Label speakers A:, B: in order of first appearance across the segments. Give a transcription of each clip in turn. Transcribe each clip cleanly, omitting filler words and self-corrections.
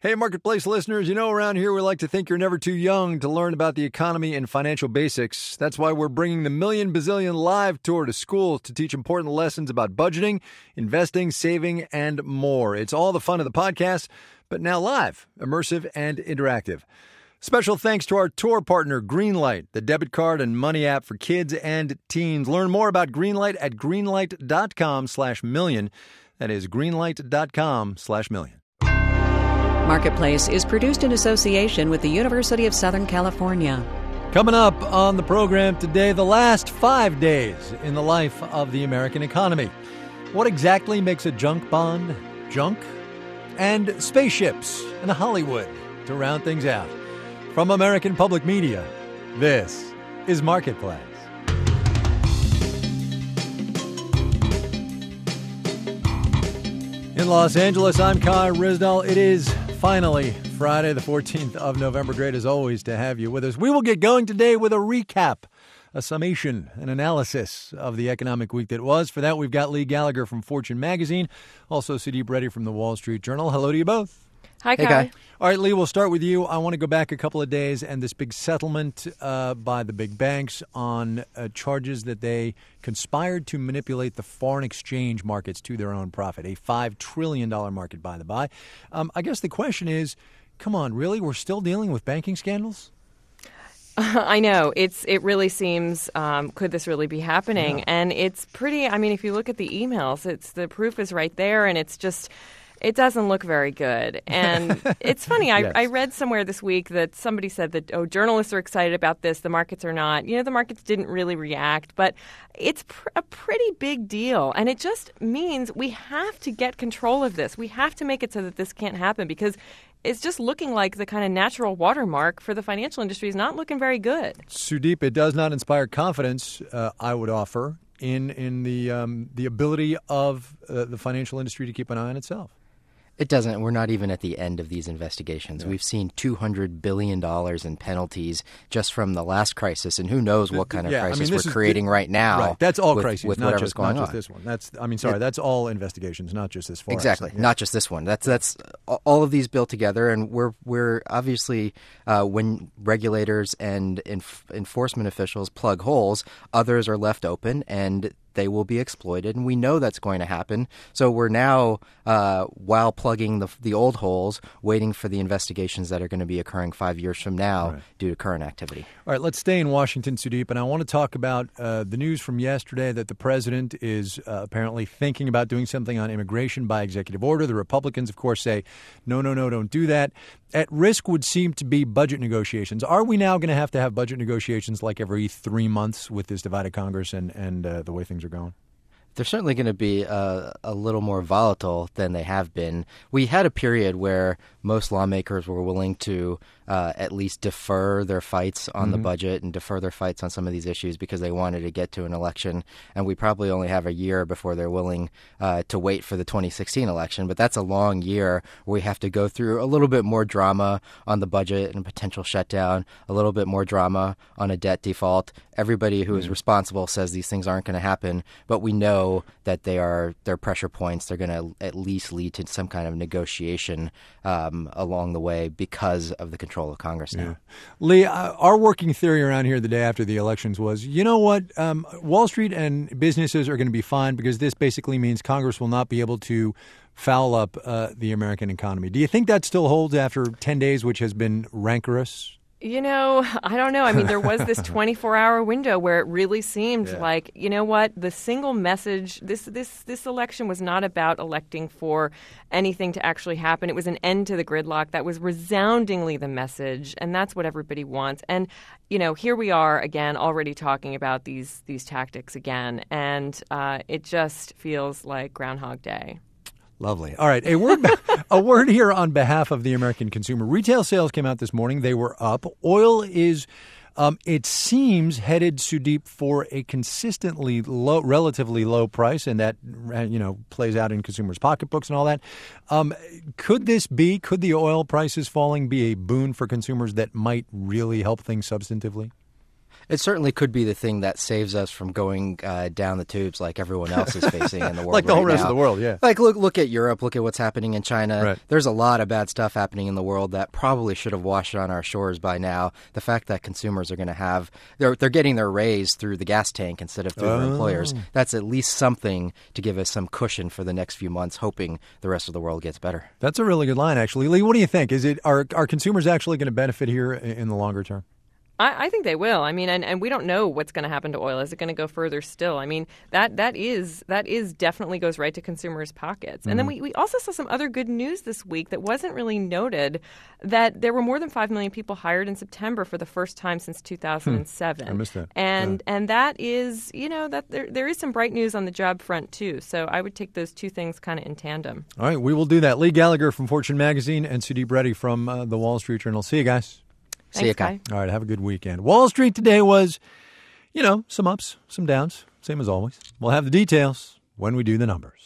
A: Hey, Marketplace listeners, around here we like to think you're never too young to learn about the economy and financial basics. That's why we're bringing the Million Bazillion Live Tour to schools to teach important lessons about budgeting, investing, saving, and more. It's all the fun of the podcast, but now live, immersive, and interactive. Special thanks to our tour partner, Greenlight, the debit card and money app for kids and teens. Learn more about Greenlight at greenlight.com/million. That is greenlight.com/million.
B: Marketplace is produced in association with the University of Southern California.
A: Coming up on the program today, the last 5 days in the life of the American economy. What exactly makes a junk bond junk? And spaceships and Hollywood to round things out. From American Public Media, this is Marketplace. In Los Angeles, I'm Kai Ryssdal. It is finally Friday, the 14th of November. Great as always to have you with us. We will get going today with a recap, a summation, an analysis of the economic week that was. For that, we've got Lee Gallagher from Fortune Magazine, also Sudeep Reddy from the Wall Street Journal. Hello to you both.
C: Hi, Kai.
D: Hey, Kai.
A: All right, Lee, we'll start with you. I want to go back a couple of days and this big settlement by the big banks on charges that they conspired to manipulate the foreign exchange markets to their own profit, a $5 trillion market, by the by. I guess the question is, come on, really? We're still dealing with banking scandals?
C: I know. It really seems, could this really be happening?
A: Yeah.
C: And it's pretty, if you look at the emails, the proof is right there, and it's just... It doesn't look very good. And it's funny.
A: Yes.
C: I read somewhere this week that somebody said that, journalists are excited about this. The markets are not. The markets didn't really react. But it's a pretty big deal. And it just means we have to get control of this. We have to make it so that this can't happen because it's just looking like the kind of natural watermark for the financial industry is not looking very good.
A: Sudeep, it does not inspire confidence, I would offer, in the ability of the financial industry to keep an eye on itself.
D: It doesn't. We're not even at the end of these investigations.
A: Yeah.
D: We've seen $200 billion in penalties just from the last crisis, and who knows what kind of crisis we're creating right now.
A: Right. That's all
D: with,
A: crises,
D: with
A: not
D: whatever's
A: just,
D: going
A: not
D: on.
A: just this one. That's all investigations, not just this far.
D: Exactly.
A: Yeah.
D: Not just this one. That's all of these built together, and we're obviously when regulators and enforcement officials plug holes, others are left open, and they will be exploited, and we know that's going to happen. So we're now, while plugging the old holes, waiting for the investigations that are going to be occurring 5 years from now due to current activity.
A: All right, let's stay in Washington, Sudeep, and I want to talk about the news from yesterday that the president is apparently thinking about doing something on immigration by executive order. The Republicans, of course, say, no, don't do that. At risk would seem to be budget negotiations. Are we now going to have budget negotiations like every 3 months with this divided Congress and the way things are going?
D: They're certainly going to be a little more volatile than they have been. We had a period where most lawmakers were willing to at least defer their fights on the budget and defer their fights on some of these issues because they wanted to get to an election. And we probably only have a year before they're willing to wait for the 2016 election. But that's a long year where we have to go through a little bit more drama on the budget and a potential shutdown, a little bit more drama on a debt default. Everybody who is responsible says these things aren't going to happen, but we know that they're pressure points. They're going to at least lead to some kind of negotiation along the way because of the control of Congress now.
A: Yeah. Lee, our working theory around here the day after the elections was, you know what, Wall Street and businesses are going to be fine because this basically means Congress will not be able to foul up the American economy. Do you think that still holds after 10 days, which has been rancorous?
C: I don't know. There was this 24-hour window where it really seemed like, you know what, the single message, this election was not about electing for anything to actually happen. It was an end to the gridlock. That was resoundingly the message, and that's what everybody wants. And, here we are again already talking about these tactics again, and it just feels like Groundhog Day.
A: Lovely. All right. A word here on behalf of the American consumer. Retail sales came out this morning. They were up. Oil is, it seems, headed, Sudeep, for a consistently low, relatively low price, and that, plays out in consumers' pocketbooks and all that. Could the oil prices falling be a boon for consumers that might really help things substantively?
D: It certainly could be the thing that saves us from going down the tubes like everyone else is facing in the world
A: like the whole rest
D: now.
A: of the world, yeah.
D: Like, look at Europe, look at what's happening in China.
A: Right.
D: There's a lot of bad stuff happening in the world that probably should have washed on our shores by now. The fact that consumers are going to have, they're getting their raise through the gas tank instead of through their employers. That's at least something to give us some cushion for the next few months, hoping the rest of the world gets better.
A: That's a really good line, actually. Lee, what do you think? Are consumers actually going to benefit here in the longer term?
C: I think they will. I mean, and we don't know what's going to happen to oil. Is it going to go further still? I mean, that is definitely goes right to consumers' pockets. And then we also saw some other good news this week that wasn't really noted, that there were more than 5 million people hired in September for the first time since 2007.
A: I missed that.
C: And that is, that there is some bright news on the job front, too. So I would take those two things kind of in tandem.
A: All right, we will do that. Lee Gallagher from Fortune Magazine and Sudeep Reddy from the Wall Street Journal. See you guys.
D: See you,
C: Kai.
A: All right, have a good weekend. Wall Street today was, some ups, some downs, same as always. We'll have the details when we do the numbers.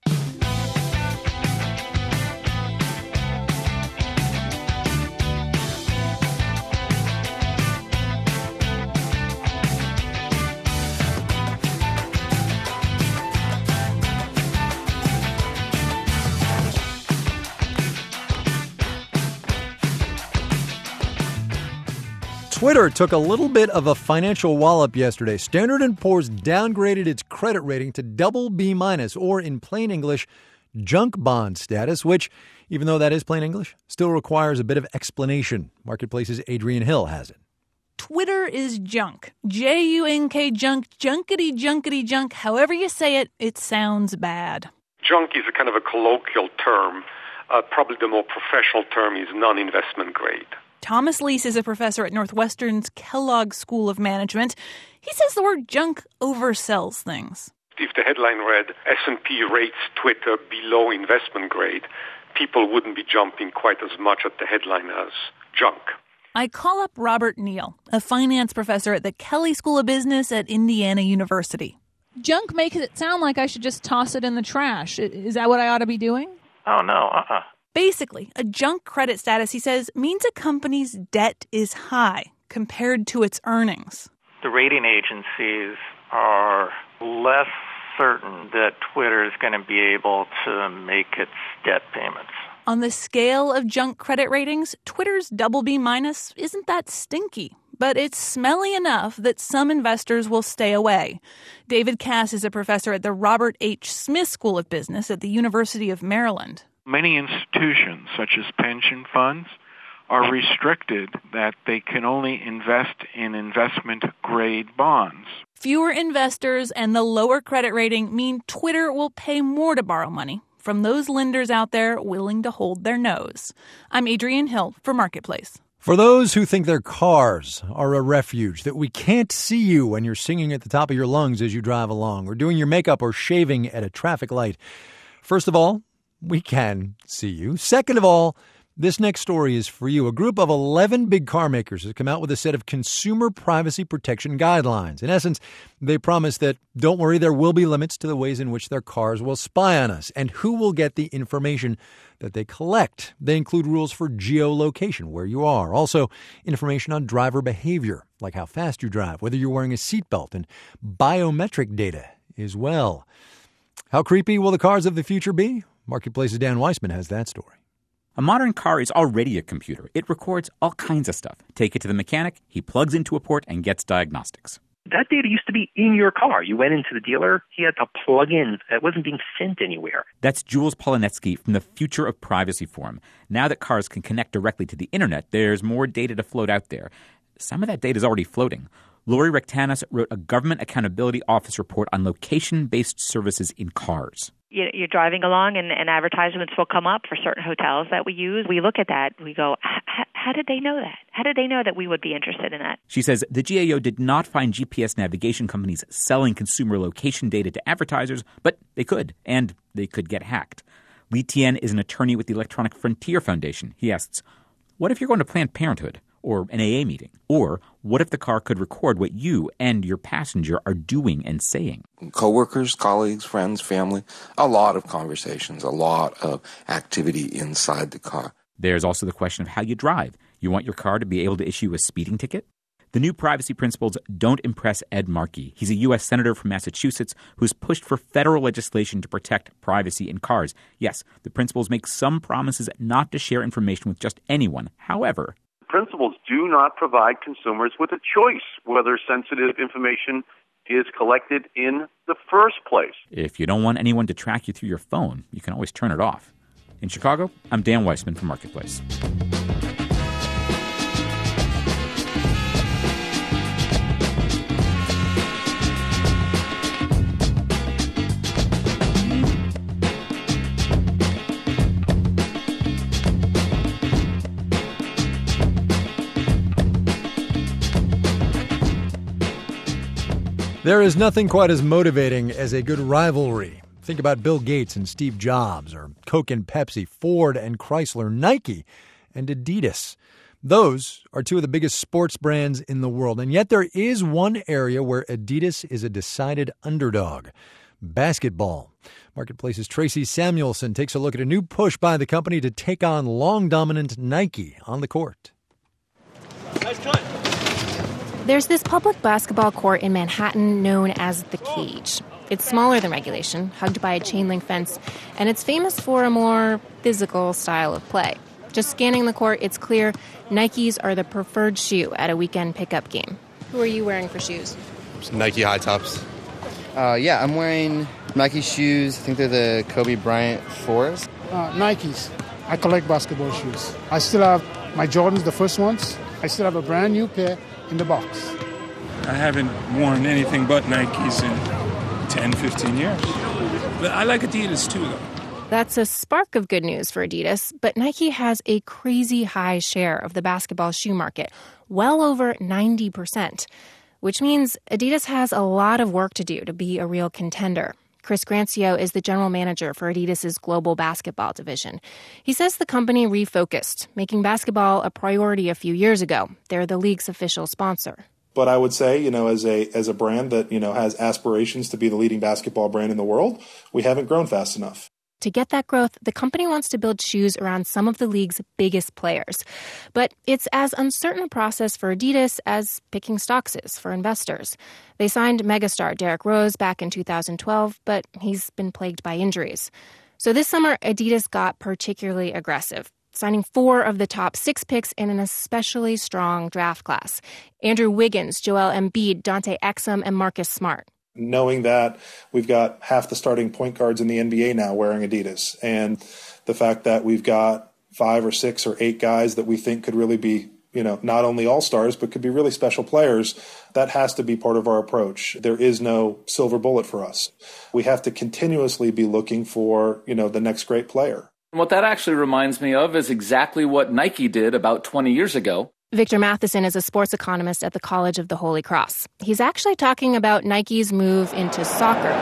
A: Twitter took a little bit of a financial wallop yesterday. Standard & Poor's downgraded its credit rating to BB-, or in plain English, junk bond status, which, even though that is plain English, still requires a bit of explanation. Marketplace's Adrian Hill has it.
E: Twitter is junk. J-U-N-K, junk, junkety, junk. However you say it, it sounds bad.
F: Junk is a kind of a colloquial term. Probably the more professional term is non-investment grade.
E: Thomas Leese is a professor at Northwestern's Kellogg School of Management. He says the word junk oversells things.
F: If the headline read, S&P rates Twitter below investment grade, people wouldn't be jumping quite as much at the headline as junk.
E: I call up Robert Neal, a finance professor at the Kelley School of Business at Indiana University.
G: Junk makes it sound like I should just toss it in the trash. Is that what I ought to be doing?
F: Oh, no,
E: Basically, a junk credit status, he says, means a company's debt is high compared to its earnings.
H: The rating agencies are less certain that Twitter is going to be able to make its debt payments.
E: On the scale of junk credit ratings, Twitter's BB- isn't that stinky, but it's smelly enough that some investors will stay away. David Cass is a professor at the Robert H. Smith School of Business at the University of Maryland.
I: Many institutions, such as pension funds, are restricted that they can only invest in investment-grade bonds.
E: Fewer investors and the lower credit rating mean Twitter will pay more to borrow money from those lenders out there willing to hold their nose. I'm Adrian Hill for Marketplace.
A: For those who think their cars are a refuge, that we can't see you when you're singing at the top of your lungs as you drive along, or doing your makeup or shaving at a traffic light, first of all, we can see you. Second of all, this next story is for you. A group of 11 big car makers has come out with a set of consumer privacy protection guidelines. In essence, they promise that, don't worry, there will be limits to the ways in which their cars will spy on us and who will get the information that they collect. They include rules for geolocation, where you are. Also, information on driver behavior, like how fast you drive, whether you're wearing a seatbelt, and biometric data as well. How creepy will the cars of the future be? Marketplace's Dan Weissman has that story.
J: A modern car is already a computer. It records all kinds of stuff. Take it to the mechanic, he plugs into a port and gets diagnostics.
K: That data used to be in your car. You went into the dealer, he had to plug in. It wasn't being sent anywhere.
J: That's Jules Polonetsky from the Future of Privacy Forum. Now that cars can connect directly to the internet, there's more data to float out there. Some of that data is already floating. Lori Rektanis wrote a Government Accountability Office report on location-based services in cars.
L: You're driving along and advertisements will come up for certain hotels that we use. We look at that. We go, how did they know that? How did they know that we would be interested in that?
J: She says the GAO did not find GPS navigation companies selling consumer location data to advertisers, but they could, and they could get hacked. Lee Tien is an attorney with the Electronic Frontier Foundation. He asks, what if you're going to Planned Parenthood or an AA meeting? Or what if the car could record what you and your passenger are doing and saying?
M: Coworkers, colleagues, friends, family, a lot of conversations, a lot of activity inside the car.
J: There's also the question of how you drive. You want your car to be able to issue a speeding ticket? The new privacy principles don't impress Ed Markey. He's a U.S. Senator from Massachusetts who's pushed for federal legislation to protect privacy in cars. Yes, the principles make some promises not to share information with just anyone. However,
N: principles do not provide consumers with a choice whether sensitive information is collected in the first place.
J: If you don't want anyone to track you through your phone, you can always turn it off. In Chicago, I'm Dan Weissman for Marketplace.
A: There is nothing quite as motivating as a good rivalry. Think about Bill Gates and Steve Jobs, or Coke and Pepsi, Ford and Chrysler, Nike and Adidas. Those are two of the biggest sports brands in the world. And yet there is one area where Adidas is a decided underdog: basketball. Marketplace's Tracy Samuelson takes a look at a new push by the company to take on long-dominant Nike on the court.
O: Nice cut. There's this public basketball court in Manhattan known as The Cage. It's smaller than regulation, hugged by a chain-link fence, and it's famous for a more physical style of play. Just scanning the court, it's clear Nikes are the preferred shoe at a weekend pickup game. Who are you wearing for shoes?
P: Some Nike high tops.
Q: Yeah, I'm wearing Nike shoes. I think they're the Kobe Bryant 4s.
R: Nikes. I collect basketball shoes. I still have my Jordans, the first ones. I still have a brand new pair in the box.
S: I haven't worn anything but Nikes in 10, 15 years. But I like Adidas too, though.
O: That's a spark of good news for Adidas, but Nike has a crazy high share of the basketball shoe market, well over 90%, which means Adidas has a lot of work to do to be a real contender. Chris Grancio is the general manager for Adidas's global basketball division. He says the company refocused, making basketball a priority a few years ago. They're the league's official sponsor.
T: But I would say, as a brand that, has aspirations to be the leading basketball brand in the world, we haven't grown fast enough.
O: To get that growth, the company wants to build shoes around some of the league's biggest players. But it's as uncertain a process for Adidas as picking stocks is for investors. They signed megastar Derrick Rose back in 2012, but he's been plagued by injuries. So this summer, Adidas got particularly aggressive, signing 4 of the top 6 picks in an especially strong draft class: Andrew Wiggins, Joel Embiid, Dante Exum, and Marcus Smart.
T: Knowing that we've got half the starting point guards in the NBA now wearing Adidas, and the fact that we've got 5 or 6 or 8 guys that we think could really be, not only all-stars, but could be really special players, that has to be part of our approach. There is no silver bullet for us. We have to continuously be looking for, the next great player.
U: What that actually reminds me of is exactly what Nike did about 20 years ago.
O: Victor Matheson is a sports economist at the College of the Holy Cross. He's actually talking about Nike's move into soccer.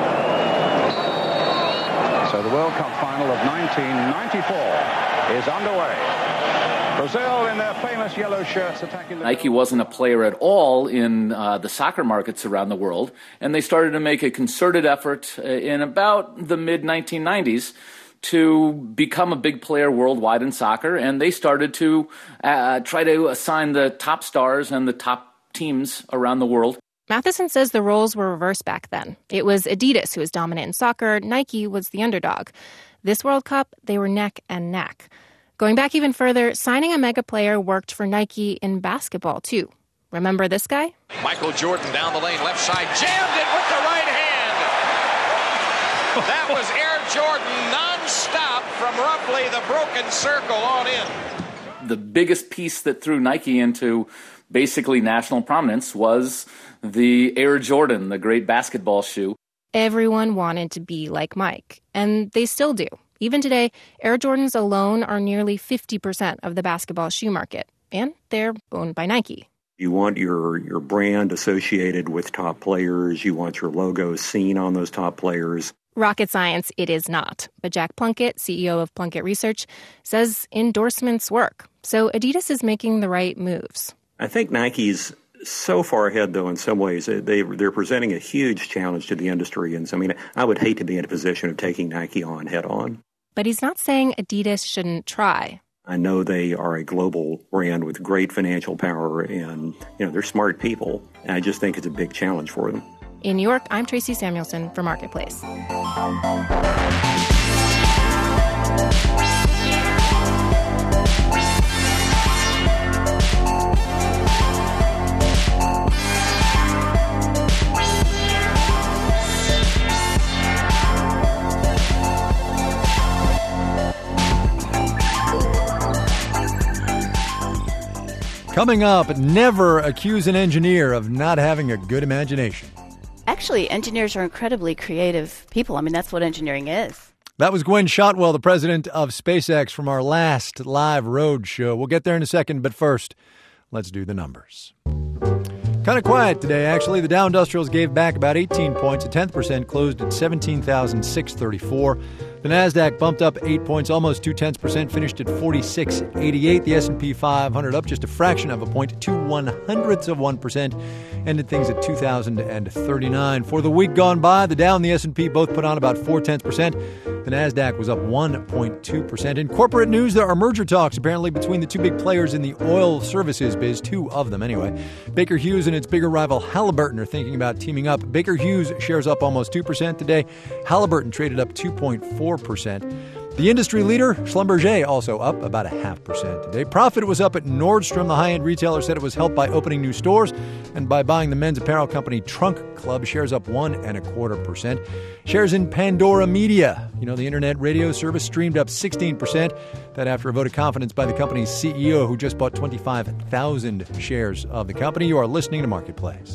V: So the World Cup final of 1994 is underway. Brazil in their famous yellow shirts attacking the...
U: Nike wasn't a player at all in the soccer markets around the world, and they started to make a concerted effort in about the mid-1990s to become a big player worldwide in soccer, and they started to try to assign the top stars and the top teams around the world.
O: Matheson says the roles were reversed back then. It was Adidas who was dominant in soccer, Nike was the underdog. This World Cup, they were neck and neck. Going back even further, signing a mega player worked for Nike in basketball, too. Remember this guy?
W: Michael Jordan down the lane, left side, jammed it with the right hand. That was Air Jordan non-stop from roughly the broken circle on in.
U: The biggest piece that threw Nike into basically national prominence was the Air Jordan, the great basketball shoe.
O: Everyone wanted to be like Mike, and they still do. Even today, Air Jordans alone are nearly 50% of the basketball shoe market, and they're owned by Nike.
X: You want your brand associated with top players. You want your logo seen on those top players.
O: Rocket science it is not. But Jack Plunkett, CEO of Plunkett Research, says endorsements work. So Adidas is making the right moves.
X: I think Nike's so far ahead, though, in some ways. They're presenting a huge challenge to the industry. And so, I would hate to be in a position of taking Nike on head on.
O: But he's not saying Adidas shouldn't try.
X: I know they are a global brand with great financial power, and they're smart people. And I just think it's a big challenge for them.
O: In New York, I'm Tracy Samuelson for Marketplace.
A: Coming up, never accuse an engineer of not having a good imagination.
B: Actually, engineers are incredibly creative people. I mean, that's what engineering is.
A: That was Gwen Shotwell, the president of SpaceX, from our last live road show. We'll get there in a second, but first, let's do the numbers. Kind of quiet today, actually. The Dow Industrials gave back about 18 points. A 0.1%, closed at 17,634. The Nasdaq bumped up 8 points, almost 0.2%, finished at 4688. The S&P 500 up just a fraction of a point, 0.02%, ended things at 2,039. For the week gone by, the Dow and the S&P both put on about 0.4%. The Nasdaq was up 1.2%. In corporate news, there are merger talks apparently between the two big players in the oil services biz, two of them anyway. Baker Hughes and its bigger rival Halliburton are thinking about teaming up. Baker Hughes shares up almost 2% today. Halliburton traded up 2.4%. The industry leader, Schlumberger, also up about 0.5% today. Profit was up at Nordstrom. The high-end retailer said it was helped by opening new stores and by buying the men's apparel company Trunk Club. Shares up 1.25%. Shares in Pandora Media, the internet radio service, streamed up 16%. That after a vote of confidence by the company's CEO, who just bought 25,000 shares of the company. You are listening to Marketplace.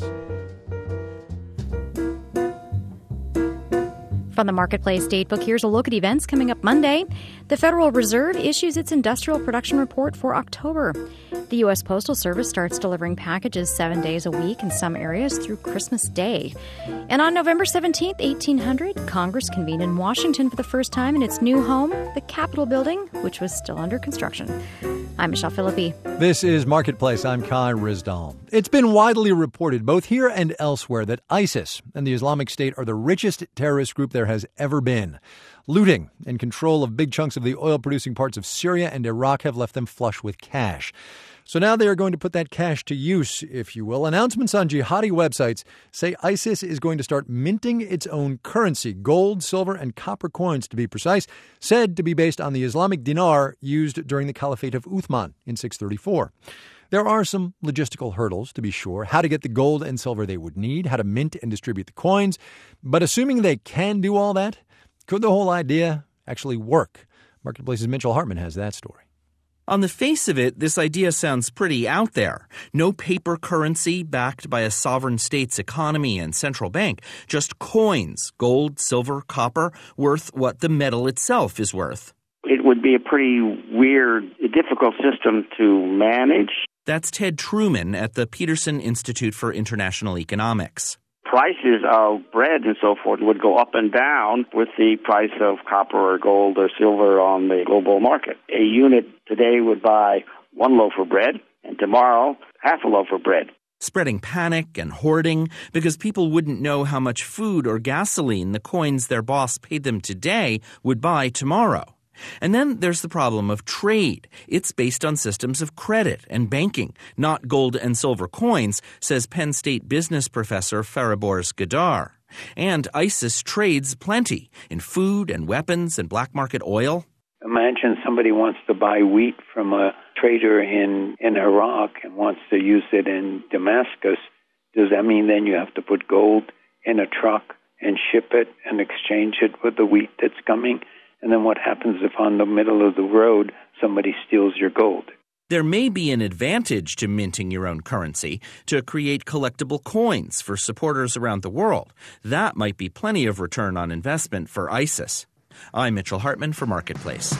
C: From the Marketplace Datebook, here's a look at events coming up Monday. The Federal Reserve issues its industrial production report for October. The U.S. Postal Service starts delivering packages 7 days a week in some areas through Christmas Day. And on November 17th, 1800, Congress convened in Washington for the first time in its new home, the Capitol Building, which was still under construction. I'm Michelle Philippi.
A: This is Marketplace. I'm Kai Rizdal. It's been widely reported, both here and elsewhere, that ISIS and the Islamic State are the richest terrorist group there has ever been. Looting and control of big chunks of the oil-producing parts of Syria and Iraq have left them flush with cash. So now they are going to put that cash to use, if you will. Announcements on jihadi websites say ISIS is going to start minting its own currency, gold, silver, and copper coins to be precise, said to be based on the Islamic dinar used during the Caliphate of Uthman in 634. There are some logistical hurdles, to be sure, how to get the gold and silver they would need, how to mint and distribute the coins. But assuming they can do all that, could the whole idea actually work? Marketplace's Mitchell Hartman has that story.
D: On the face of it, this idea sounds pretty out there. No paper currency backed by a sovereign state's economy and central bank. Just coins, gold, silver, copper, worth what the metal itself is worth.
G: It would be a pretty weird, difficult system to manage.
D: That's Ted Truman at the Peterson Institute for International Economics.
G: Prices of bread and so forth would go up and down with the price of copper or gold or silver on the global market. A unit today would buy one loaf of bread, and tomorrow, half a loaf of bread.
D: Spreading panic and hoarding because people wouldn't know how much food or gasoline the coins their boss paid them today would buy tomorrow. And then there's the problem of trade. It's based on systems of credit and banking, not gold and silver coins, says Penn State business professor Fariborz Gadar. And ISIS trades plenty in food and weapons and black market oil.
Y: Imagine somebody wants to buy wheat from a trader in Iraq and wants to use it in Damascus. Does that mean then you have to put gold in a truck and ship it and exchange it with the wheat that's coming? And then what happens if on the middle of the road somebody steals your gold?
D: There may be an advantage to minting your own currency to create collectible coins for supporters around the world. That might be plenty of return on investment for ISIS. I'm Mitchell Hartman for Marketplace.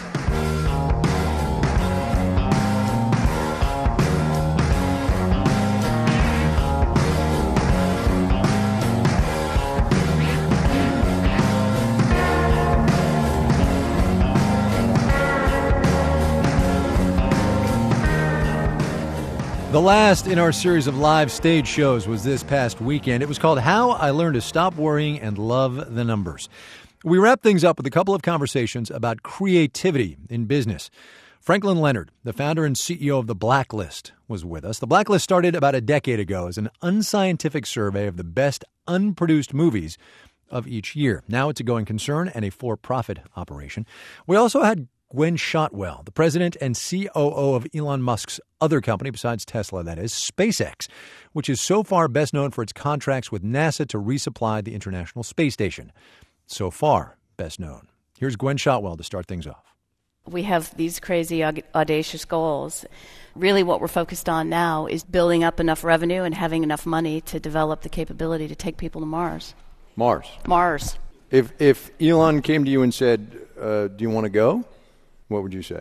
A: The last in our series of live stage shows was this past weekend. It was called How I Learned to Stop Worrying and Love the Numbers. We wrapped things up with a couple of conversations about creativity in business. Franklin Leonard, the founder and CEO of The Blacklist, was with us. The Blacklist started about a decade ago as an unscientific survey of the best unproduced movies of each year. Now it's a going concern and a for-profit operation. We also had Gwynne Shotwell, the president and COO of Elon Musk's other company, besides Tesla, that is, SpaceX, which is so far best known for its contracts with NASA to resupply the International Space Station. So far, best known. Here's Gwynne Shotwell to start things off.
B: We have these crazy, audacious goals. Really what we're focused on now is building up enough revenue and having enough money to develop the capability to take people to Mars. Mars.
A: If Elon came to you and said, do you want to go? What would you say?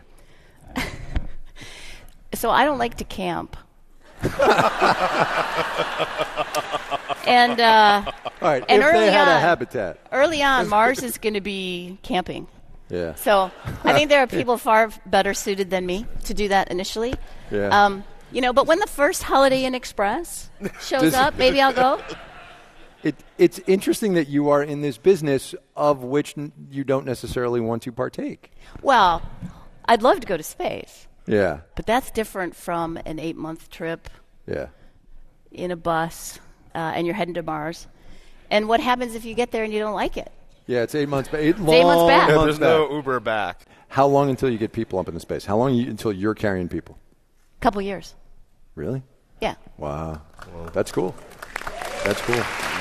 B: So I don't like to camp. And
A: all right,
B: and
A: if they had a habitat.
B: Early on, Mars is going to be camping.
A: Yeah.
B: So I think there are people far better suited than me to do that initially.
A: Yeah.
B: But when the first Holiday Inn Express shows up, maybe I'll go.
A: It's interesting that you are in this business of which you don't necessarily want to partake.
B: Well, I'd love to go to space.
A: Yeah.
B: But that's different from an 8-month trip.
A: Yeah.
B: In a bus, and you're heading to Mars. And what happens if you get there and you don't like it?
A: Yeah, it's 8 months back.
B: 8 months back.
P: Yeah, there's no Uber back.
A: How long until you get people up into space? How long until you're carrying people?
B: A couple years.
A: Really?
B: Yeah.
A: Wow. That's cool. That's cool.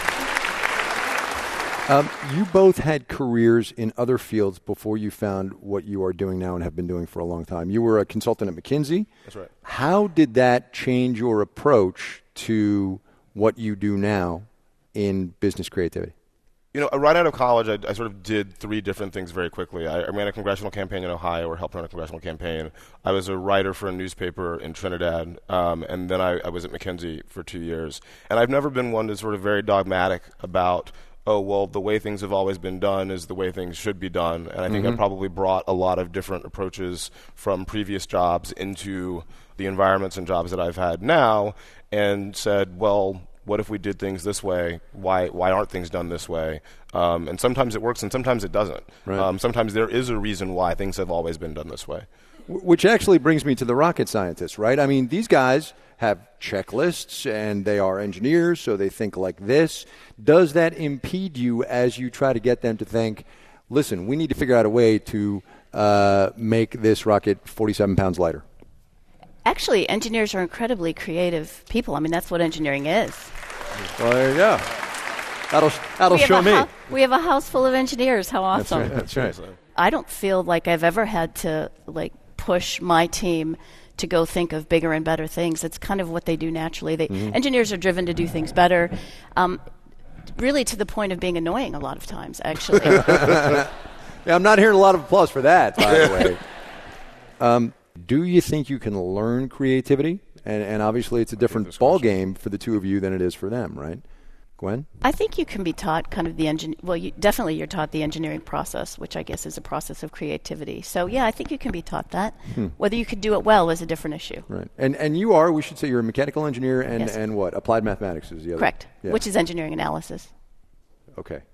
A: You both had careers in other fields before you found what you are doing now and have been doing for a long time. You were a consultant at McKinsey.
P: That's right.
A: How did that change your approach to what you do now in business creativity?
P: Right out of college, I sort of did 3 different things very quickly. I ran a congressional campaign in Ohio, or helped run a congressional campaign. I was a writer for a newspaper in Trinidad, and then I was at McKinsey for 2 years. And I've never been one to sort of very dogmatic about, the way things have always been done is the way things should be done. And I think I probably brought a lot of different approaches from previous jobs into the environments and jobs that I've had now, and said, what if we did things this way? Why aren't things done this way? And sometimes it works and sometimes it doesn't.
A: Right.
P: Sometimes there is a reason why things have always been done this way.
A: Which actually brings me to the rocket scientists, right? I mean, these guys have checklists and they are engineers, so they think like this. Does that impede you as you try to get them to think, listen, we need to figure out a way to make this rocket 47 pounds lighter?
B: Actually, engineers are incredibly creative people. I mean, that's what engineering is.
A: Well, there you go. That'll show me.
B: We have a house full of engineers. How awesome.
A: That's right.
B: I don't feel like I've ever had to push my team to go think of bigger and better things. It's kind of what they do naturally. Engineers are driven to do things better, really to the point of being annoying a lot of times, actually.
A: Yeah, I'm not hearing a lot of applause for that, by the way. Do you think you can learn creativity? And obviously it's a different ball game for the two of you than it is for them, right? Gwen?
B: I think you can be taught kind of you're taught the engineering process, which I guess is a process of creativity. So, yeah, I think you can be taught that. Whether you could do it well is a different issue.
A: Right. And you are, we should say you're a mechanical engineer and,
B: yes.
A: and what? Applied mathematics is the other.
B: Correct,
A: yeah.
B: Which is engineering analysis.
A: Okay.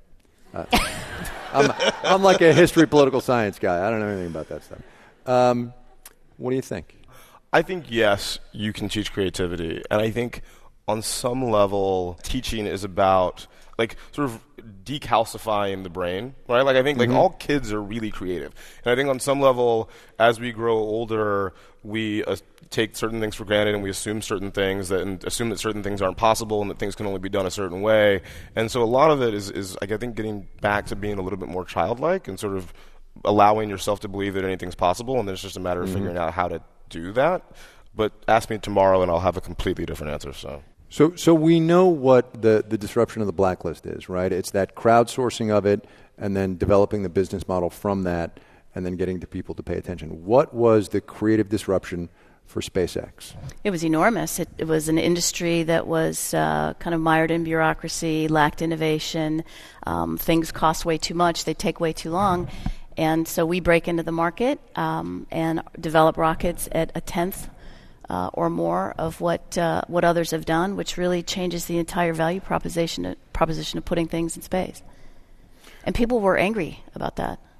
A: I'm like a history, political science guy. I don't know anything about that stuff. What do you think?
P: I think, yes, you can teach creativity. And I think on some level, teaching is about sort of decalcifying the brain, right? I think all kids are really creative. And I think on some level, as we grow older, we take certain things for granted and we assume certain things and assume that certain things aren't possible and that things can only be done a certain way. And so a lot of it is I think, getting back to being a little bit more childlike and sort of allowing yourself to believe that anything's possible, and then it's just a matter of figuring out how to do that. But ask me tomorrow and I'll have a completely different answer.
A: So we know what the disruption of the Blacklist is, right? It's that crowdsourcing of it and then developing the business model from that and then getting to people to pay attention. What was the creative disruption for SpaceX?
B: It was enormous. It was an industry that was kind of mired in bureaucracy, lacked innovation. Things cost way too much. They take way too long. And so we break into the market and develop rockets at a tenth or more of what others have done, which really changes the entire value proposition of putting things in space. And people were angry about that.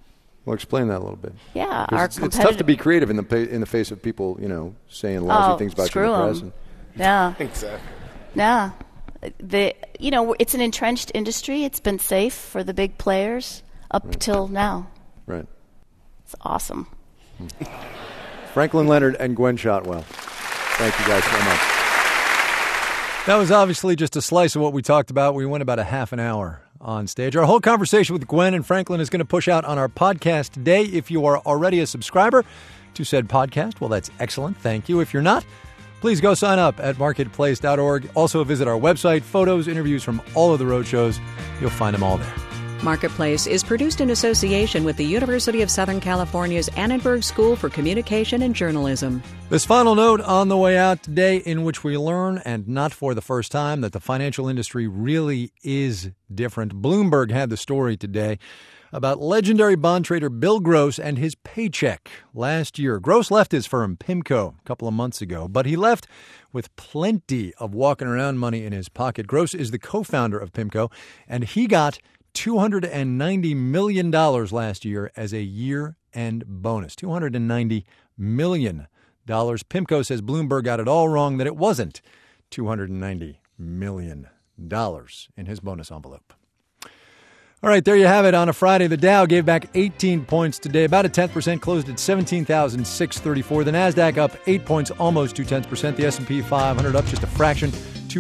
A: Well, explain that a little bit.
B: Yeah,
A: it's tough to be creative in the face of people, saying lousy things about you in the press.
B: Yeah.
P: Exactly.
B: Yeah. It's an entrenched industry. It's been safe for the big players up till now.
A: Right.
B: It's awesome.
A: Franklin Leonard and Gwen Shotwell. Thank you guys so much. That was obviously just a slice of what we talked about. We went about a half an hour on stage. Our whole conversation with Gwen and Franklin is going to push out on our podcast today. If you are already a subscriber to said podcast, well, that's excellent. Thank you. If you're not, please go sign up at marketplace.org. Also visit our website. Photos, interviews from all of the road shows. You'll find them all there.
E: Marketplace is produced in association with the University of Southern California's Annenberg School for Communication and Journalism.
A: This final note on the way out today, in which we learn, and not for the first time, that the financial industry really is different. Bloomberg had the story today about legendary bond trader Bill Gross and his paycheck last year. Gross left his firm, PIMCO, a couple of months ago, but he left with plenty of walking around money in his pocket. Gross is the co-founder of PIMCO, and he got $290 million last year as a year-end bonus. $290 million. PIMCO says Bloomberg got it all wrong, that it wasn't $290 million in his bonus envelope. All right, there you have it. On a Friday, the Dow gave back 18 points today, about a 10%, closed at 17,634. The Nasdaq up 8 points, almost 0.2%. The S&P 500 up just a fraction,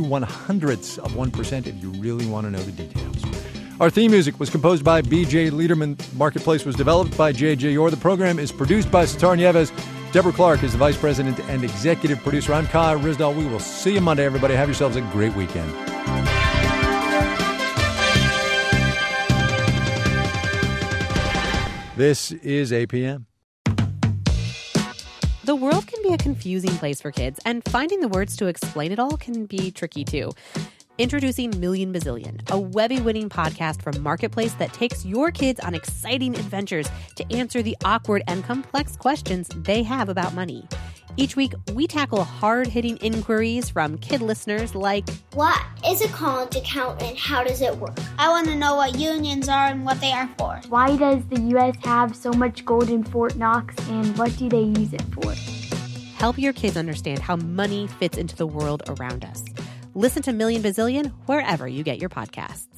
A: 0.02% if you really want to know the details. Our theme music was composed by B.J. Liederman. Marketplace was developed by J.J. Orr. The program is produced by Sitar Nieves. Deborah Clark is the vice president and executive producer. I'm Kai Ryssdal. We will see you Monday, everybody. Have yourselves a great weekend. This is APM.
F: The world can be a confusing place for kids, and finding the words to explain it all can be tricky too. Introducing Million Bazillion, a Webby-winning podcast from Marketplace that takes your kids on exciting adventures to answer the awkward and complex questions they have about money. Each week, we tackle hard-hitting inquiries from kid listeners like,
H: what is a college account and how does it work? I want to know what unions are and what they are for.
I: Why does the U.S. have so much gold in Fort Knox, and what do they use it for?
F: Help your kids understand how money fits into the world around us. Listen to Million Bazillion wherever you get your podcasts.